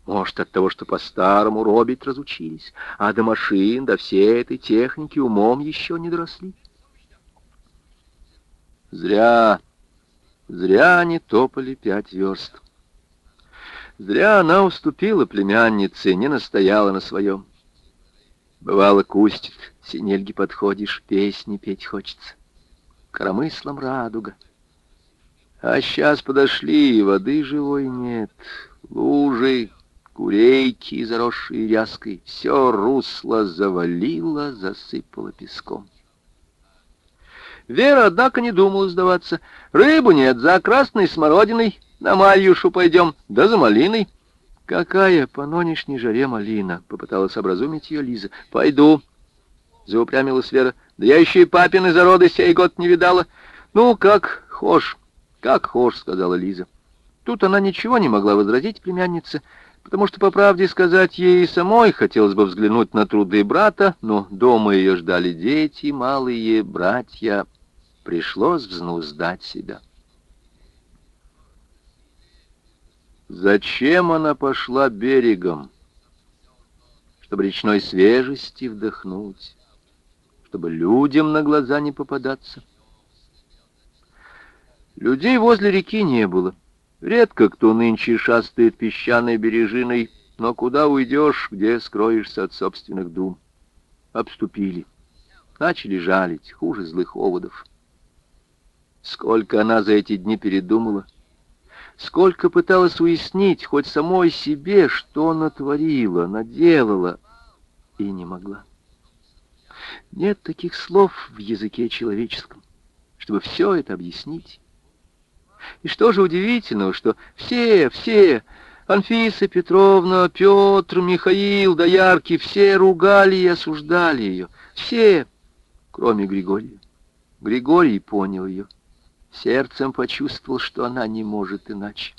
Может, от того, что по-старому робить разучились, а до машин, до всей этой техники умом еще не доросли. Зря, зря они топали 5 верст. Зря она уступила племяннице, не настояла на своем. Бывало, кустит, синельги подходишь, песни петь хочется. Коромыслом радуга. А сейчас подошли, и воды живой нет. Лужи, курейки, заросшие ряской, все русло завалило, засыпало песком. Вера, однако, не думала сдаваться. Рыбу нет, за красной смородиной, на Марьюшу пойдем, да за малиной. Какая по нынешней жаре малина, попыталась образумить ее Лиза. Пойду, заупрямилась Вера. Да я еще и папины зароды сей год не видала. Ну, как хошь, сказала Лиза. Тут она ничего не могла возразить племяннице, потому что, по правде сказать, ей самой хотелось бы взглянуть на труды брата, но дома ее ждали дети, малые братья. Пришлось взнуздать себя. Зачем она пошла берегом? Чтобы речной свежести вдохнуть, чтобы людям на глаза не попадаться. Людей возле реки не было. Редко кто нынче шастает песчаной бережиной, но куда уйдешь, где скроешься от собственных дум? Обступили. Начали жалить, хуже злых оводов. Сколько она за эти дни передумала, сколько пыталась уяснить хоть самой себе, что натворила, наделала, и не могла. Нет таких слов в языке человеческом, чтобы все это объяснить. И что же удивительного, что все, Анфиса Петровна, Петр, Михаил, Доярки, все ругали и осуждали ее. Все, кроме Григория. Григорий понял ее. Сердцем почувствовал, что она не может иначе.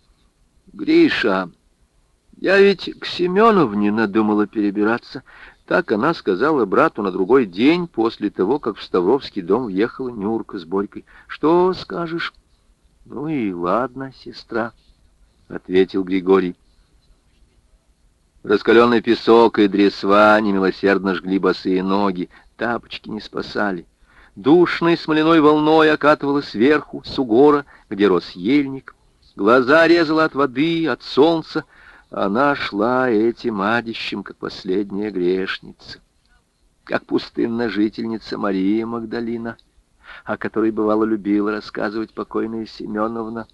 «Гриша, я ведь к Семеновне надумала перебираться». Так она сказала брату на другой день после того, как в Ставровский дом въехала Нюрка с Борькой. «Что скажешь?» «Ну и ладно, сестра», — ответил Григорий. Раскаленный песок и дресва немилосердно жгли босые ноги, тапочки не спасали. Душной смоляной волной окатывала сверху, с угора, где рос ельник. Глаза резала от воды, от солнца. Она шла этим адищем, как последняя грешница, как пустынная жительница Мария Магдалина, о которой, бывало, любила рассказывать покойная Семеновна.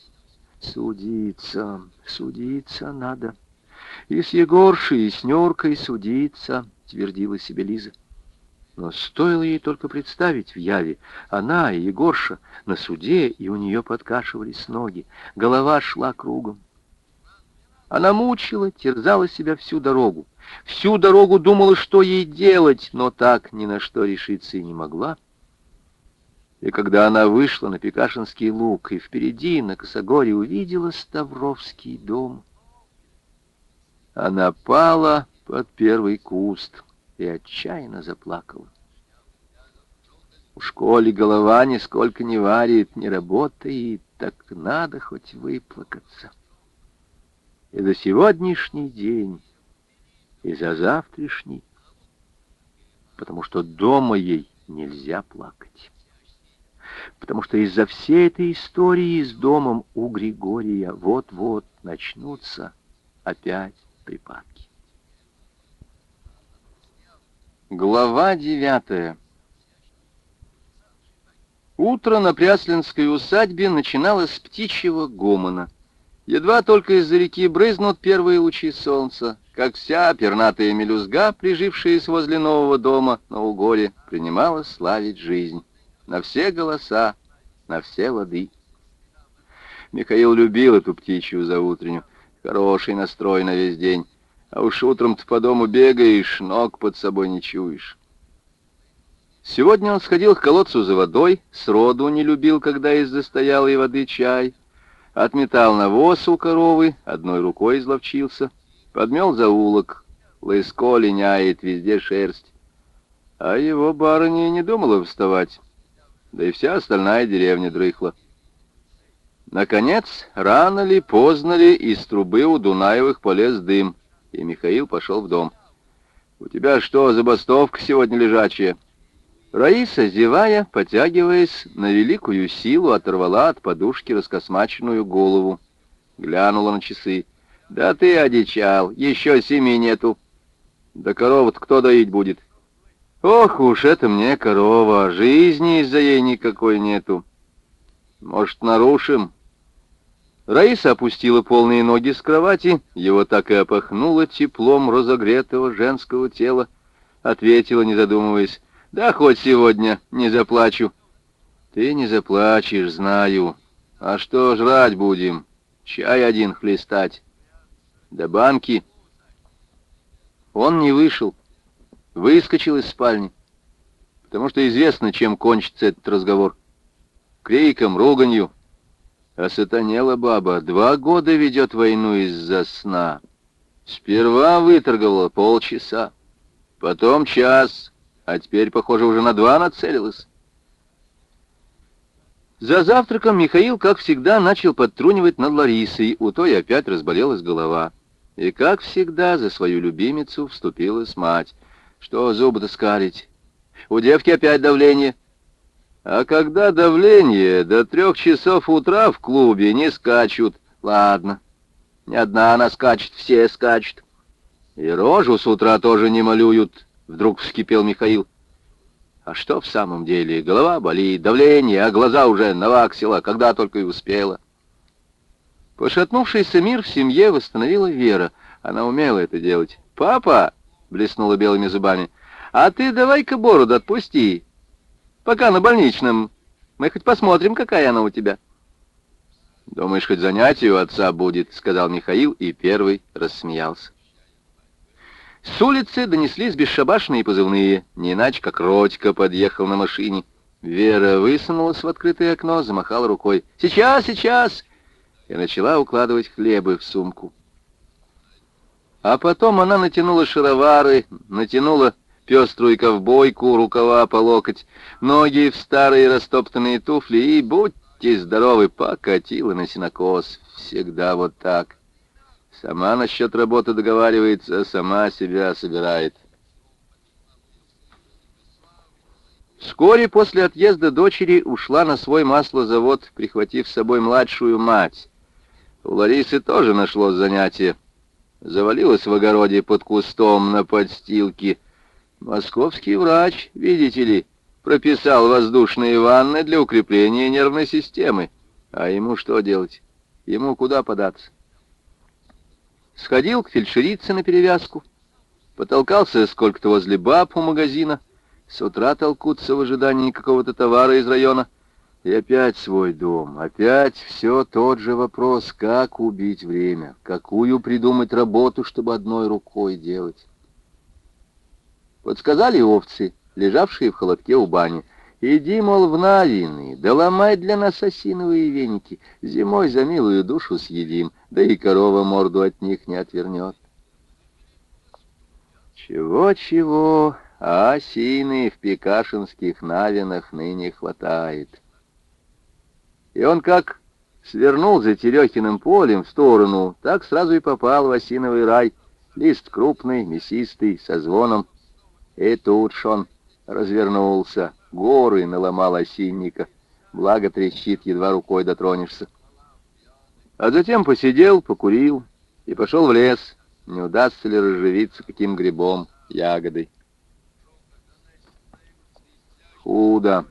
Судиться, судиться надо. И с Егоршей, и с Нюркой судиться, твердила себе Лиза. Но стоило ей только представить в яве, она и Егорша на суде, и у нее подкашивались ноги, голова шла кругом. Она мучила, терзала себя всю дорогу. Всю дорогу думала, что ей делать, но так ни на что решиться и не могла. И когда она вышла на Пекашинский луг и впереди, на косогоре, увидела Ставровский дом, она пала под первый куст и отчаянно заплакала. В школе голова нисколько не варит, не работает, так надо хоть выплакаться. И за сегодняшний день, и за завтрашний, потому что дома ей нельзя плакать. Потому что из-за всей этой истории с домом у Григория вот-вот начнутся опять припадки. Глава 9. Утро на Пряслинской усадьбе начиналось с птичьего гомона. Едва только из-за реки брызнут первые лучи солнца, как вся пернатая мелюзга, прижившаяся возле нового дома на Угоре, принимала славить жизнь. На все голоса, на все лады. Михаил любил эту птичью заутренню. Хороший настрой на весь день. А уж утром-то по дому бегаешь, ног под собой не чуешь. Сегодня он сходил к колодцу за водой, сроду не любил, когда из застоялой воды чай. Отметал навоз у коровы, одной рукой изловчился, подмел заулок, лыско линяет, везде шерсть. А его барыня не думала вставать, да и вся остальная деревня дрыхла. Наконец, рано ли, поздно ли, из трубы у Дунаевых полез дым, и Михаил пошел в дом. «У тебя что, забастовка сегодня лежачая?» Раиса, зевая, потягиваясь, на великую силу оторвала от подушки раскосмаченную голову. Глянула на часы. «Да ты одичал, еще 7 нету». «Да корову-то кто доить будет?» «Ох уж это мне корова, жизни из-за ей никакой нету. Может, нарушим?» Раиса опустила полные ноги с кровати, его так и опахнуло теплом разогретого женского тела. Ответила, не задумываясь: «Да хоть сегодня не заплачу». «Ты не заплачешь, знаю. А что жрать будем? Чай один хлестать. Да банки». Он не вышел, выскочил из спальни, потому что известно, чем кончится этот разговор. Криком, руганью. Осатанела баба, 2 года ведет войну из-за сна. Сперва выторговала полчаса, потом час, а теперь, похоже, уже на 2 нацелилась. За завтраком Михаил, как всегда, начал подтрунивать над Ларисой, у той опять разболелась голова. И, как всегда, за свою любимицу вступилась мать. Что зубы-то скалить? У девки опять давление. А когда давление, до 3 часов утра в клубе не скачут. Ладно, не одна она скачет, все скачут. И рожу с утра тоже не малюют, вдруг вскипел Михаил. А что в самом деле? Голова болит, давление, а глаза уже наваксила, когда только и успела. Пошатнувшийся мир в семье восстановила Вера. Она умела это делать. «Папа!» — блеснула белыми зубами. «А ты давай-ка бороду отпусти. Пока на больничном. Мы хоть посмотрим, какая она у тебя». «Думаешь, хоть занятие у отца будет?» — сказал Михаил и первый рассмеялся. С улицы донеслись бесшабашные позывные, не иначе как Родька подъехал на машине. Вера высунулась в открытое окно, замахала рукой. «Сейчас, сейчас!» и начала укладывать хлебы в сумку. А потом она натянула шаровары, натянула пеструю ковбойку, рукава по локоть, ноги в старые растоптанные туфли и, будьте здоровы, покатила на сенокос. Всегда вот так. Сама насчет работы договаривается, сама себя собирает. Вскоре после отъезда дочери ушла на свой маслозавод, прихватив с собой младшую мать. У Ларисы тоже нашлось занятие. Завалилась в огороде под кустом на подстилке. Московский врач, видите ли, прописал воздушные ванны для укрепления нервной системы. А ему что делать? Ему куда податься? Сходил к фельдшерице на перевязку, потолкался сколько-то возле баб у магазина, с утра толкутся в ожидании какого-то товара из района. И опять свой дом, опять все тот же вопрос, как убить время, какую придумать работу, чтобы одной рукой делать. Подсказали овцы, лежавшие в холодке у бани. «Иди, мол, в Навины, да ломай для нас осиновые веники, зимой за милую душу съедим, да и корова морду от них не отвернет». Чего-чего, а осины в пекашинских Навинах ныне хватает. И он как свернул за Терехиным полем в сторону, так сразу и попал в осиновый рай. Лист крупный, мясистый, со звоном. И тут ж он развернулся, горы наломал осинника. Благо трещит, едва рукой дотронешься. А затем посидел, покурил и пошел в лес. Не удастся ли разживиться каким грибом, ягодой. Худо.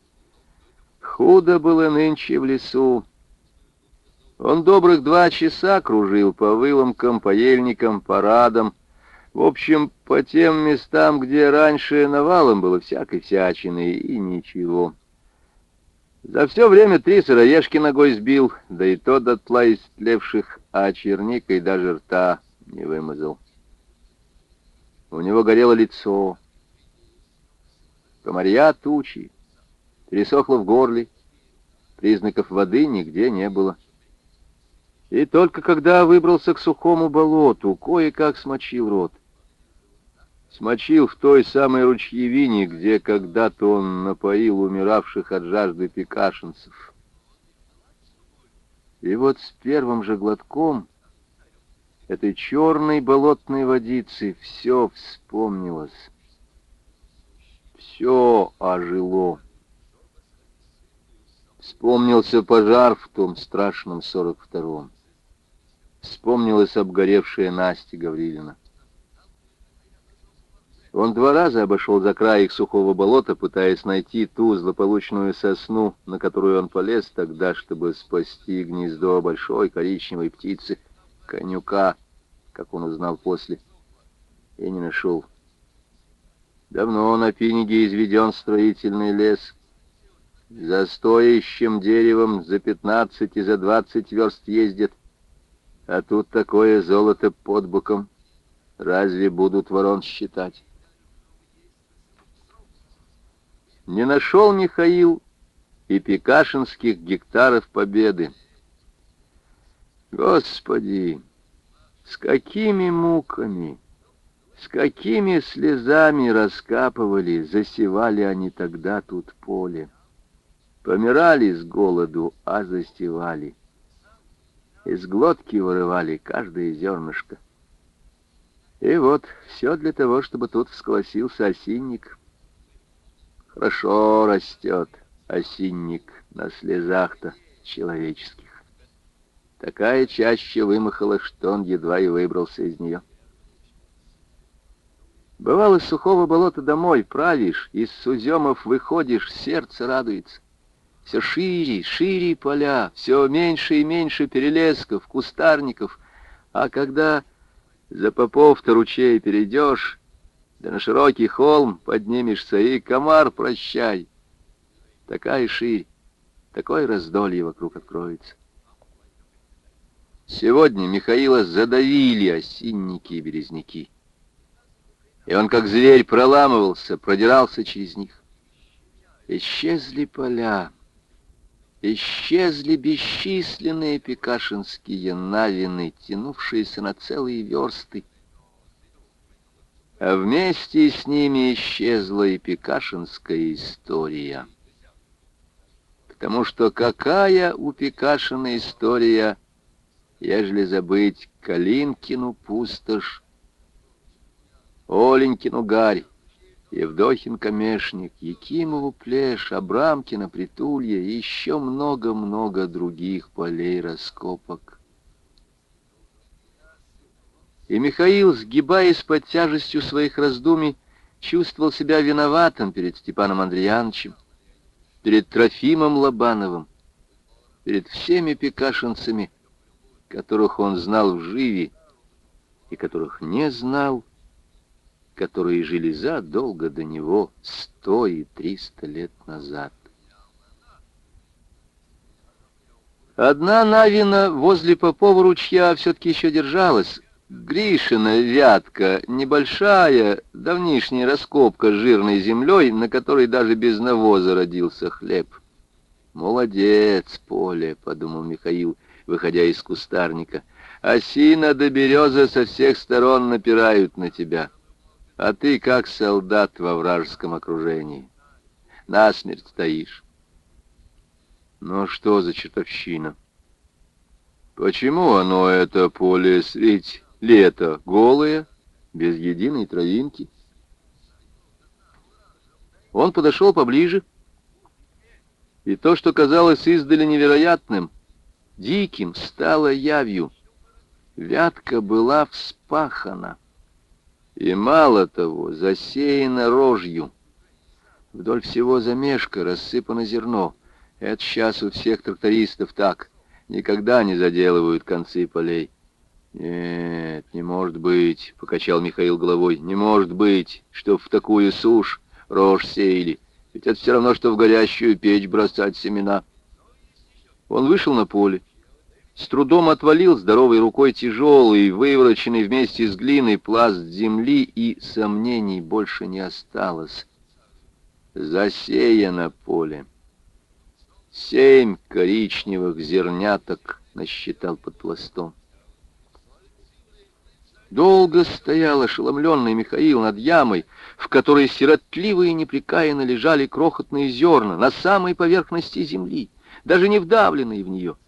Худо было нынче в лесу. Он добрых 2 часа кружил по выломкам, по ельникам, по радам, в общем, по тем местам, где раньше навалом было всякой всячины, и ничего. За все время 3 сыроежки ногой сбил, да и то дотла истлевших, а черникой даже рта не вымазал. У него горело лицо, комарья тучи, пересохло в горле, признаков воды нигде не было. И только когда выбрался к сухому болоту, кое-как смочил рот. Смочил в той самой ручьевине, где когда-то он напоил умиравших от жажды пекашинцев. И вот с первым же глотком этой черной болотной водицы все вспомнилось, все ожило. Вспомнился пожар в том страшном 42-м. Вспомнилась обгоревшая Настя Гаврилина. Он 2 раза обошел за край их сухого болота, пытаясь найти ту злополучную сосну, на которую он полез тогда, чтобы спасти гнездо большой коричневой птицы, конюка, как он узнал после, и не нашел. Давно на Пиниге изведен строительный лес. За стоящим деревом за 15 и за 20 верст ездят, а тут такое золото под боком. Разве будут ворон считать? Не нашел Михаил и пекашинских гектаров победы. Господи, с какими муками, с какими слезами раскапывали, засевали они тогда тут поле. Помирали с голоду, а застевали. Из глотки вырывали каждое зернышко. И вот все для того, чтобы тут всколосился осинник. Хорошо растет осинник на слезах-то человеческих. Такая чаще вымахала, что он едва и выбрался из нее. Бывало, с сухого болота домой правишь, из суземов выходишь, сердце радуется. Все шире, шире поля, все меньше и меньше перелесков, кустарников. А когда за Попов-то ручей перейдешь, да на широкий холм поднимешься, и комар прощай. Такая ширь, такое раздолье вокруг откроется. Сегодня Михаила задавили осинники и березняки. И он, как зверь, проламывался, продирался через них. Исчезли поля, исчезли бесчисленные пекашинские навины, тянувшиеся на целые версты. А вместе с ними исчезла и пекашинская история. Потому что какая у Пекашина история, ежели забыть Калинкину пустошь, Оленькину гарь, Евдохин камешник, Якимову плешь, Абрамкино притулье и еще много-много других полей раскопок. И Михаил, сгибаясь под тяжестью своих раздумий, чувствовал себя виноватым перед Степаном Андреяновичем, перед Трофимом Лобановым, перед всеми пекашинцами, которых он знал вживе и которых не знал, которые жили задолго до него, 100 и 300 лет назад. Одна навина возле Попова ручья все-таки еще держалась. Гришина вятка, небольшая, давнишняя раскопка с жирной землей, на которой даже без навоза родился хлеб. «Молодец, поле», — подумал Михаил, выходя из кустарника. «Осина да береза со всех сторон напирают на тебя, а ты как солдат во вражеском окружении. Насмерть стоишь». «Ну что за чертовщина? Почему оно, это поле, средь лета голое, без единой травинки?» Он подошел поближе, и то, что казалось издали невероятным, диким, стало явью. Вятка была вспахана, и мало того, засеяна рожью. Вдоль всего замешка рассыпано зерно. Это сейчас у всех трактористов так. Никогда не заделывают концы полей. «Нет, не может быть», — покачал Михаил головой, — «не может быть, что в такую сушь рожь сеяли. Ведь это все равно, что в горящую печь бросать семена». Он вышел на поле, с трудом отвалил здоровой рукой тяжелый, вывороченный вместе с глиной пласт земли, и сомнений больше не осталось. Засеяно поле. 7 коричневых зерняток насчитал под пластом. Долго стоял ошеломленный Михаил над ямой, в которой сиротливо и непрекаянно лежали крохотные зерна на самой поверхности земли, даже не вдавленные в нее.